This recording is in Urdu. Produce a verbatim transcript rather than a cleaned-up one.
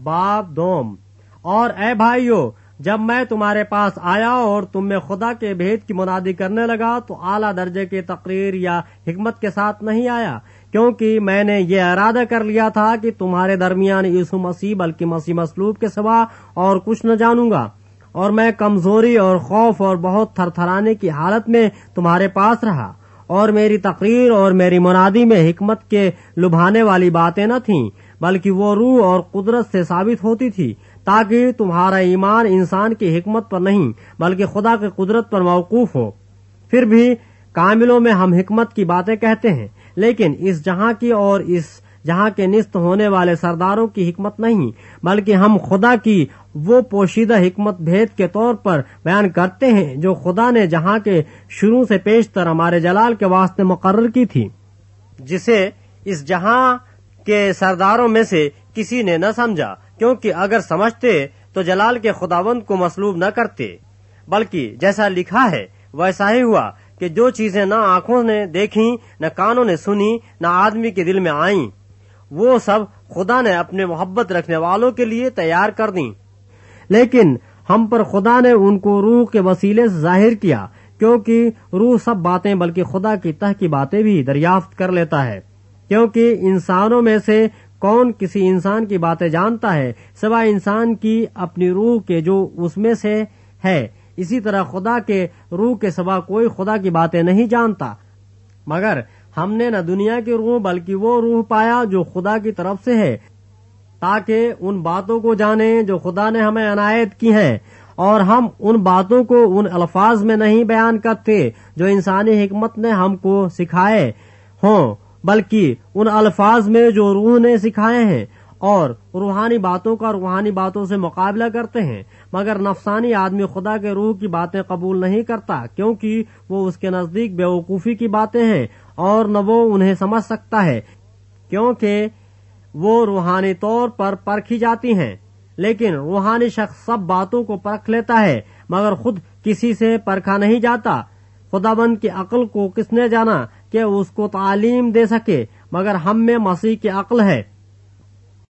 باب دوم۔ اور اے بھائیو، جب میں تمہارے پاس آیا اور تم میں خدا کے بھید کی منادی کرنے لگا تو اعلیٰ درجے کی تقریر یا حکمت کے ساتھ نہیں آیا، کیونکہ میں نے یہ ارادہ کر لیا تھا کہ تمہارے درمیان یسوع مسیح بلکہ مسیح مصلوب کے سوا اور کچھ نہ جانوں گا، اور میں کمزوری اور خوف اور بہت تھر تھرانے کی حالت میں تمہارے پاس رہا، اور میری تقریر اور میری منادی میں حکمت کے لبھانے والی باتیں نہ تھیں، بلکہ وہ روح اور قدرت سے ثابت ہوتی تھی، تاکہ تمہارا ایمان انسان کی حکمت پر نہیں بلکہ خدا کی قدرت پر موقوف ہو۔ پھر بھی کاملوں میں ہم حکمت کی باتیں کہتے ہیں، لیکن اس جہاں کی اور اس جہاں کے نست ہونے والے سرداروں کی حکمت نہیں، بلکہ ہم خدا کی وہ پوشیدہ حکمت بھید کے طور پر بیان کرتے ہیں جو خدا نے جہاں کے شروع سے پیشتر ہمارے جلال کے واسطے مقرر کی تھی، جسے اس جہاں کے سرداروں میں سے کسی نے نہ سمجھا، کیونکہ اگر سمجھتے تو جلال کے خداوند کو مصلوب نہ کرتے، بلکہ جیسا لکھا ہے ویسا ہی ہوا کہ جو چیزیں نہ آنکھوں نے دیکھیں نہ کانوں نے سنی نہ آدمی کے دل میں آئیں، وہ سب خدا نے اپنے محبت رکھنے والوں کے لیے تیار کر دیں، لیکن ہم پر خدا نے ان کو روح کے وسیلے سے ظاہر کیا، کیونکہ روح سب باتیں بلکہ خدا کی تہ کی باتیں بھی دریافت کر لیتا ہے، کیونکہ انسانوں میں سے کون کسی انسان کی باتیں جانتا ہے سوائے انسان کی اپنی روح کے جو اس میں سے ہے، اسی طرح خدا کے روح کے سوا کوئی خدا کی باتیں نہیں جانتا، مگر ہم نے نہ دنیا کی روح بلکہ وہ روح پایا جو خدا کی طرف سے ہے، تاکہ ان باتوں کو جانیں جو خدا نے ہمیں عنایت کی ہیں، اور ہم ان باتوں کو ان الفاظ میں نہیں بیان کرتے جو انسانی حکمت نے ہم کو سکھائے ہوں، بلکہ ان الفاظ میں جو روح نے سکھائے ہیں، اور روحانی باتوں کا روحانی باتوں سے مقابلہ کرتے ہیں، مگر نفسانی آدمی خدا کے روح کی باتیں قبول نہیں کرتا، کیونکہ وہ اس کے نزدیک بیوقوفی کی باتیں ہیں اور نہ وہ انہیں سمجھ سکتا ہے، کیونکہ وہ روحانی طور پر پرکھی جاتی ہیں۔ لیکن روحانی شخص سب باتوں کو پرکھ لیتا ہے، مگر خود کسی سے پرکھا نہیں جاتا۔ خداوند کی عقل کو کس نے جانا کہ اس کو تعلیم دے سکے، مگر ہم میں مسیح کی عقل ہے۔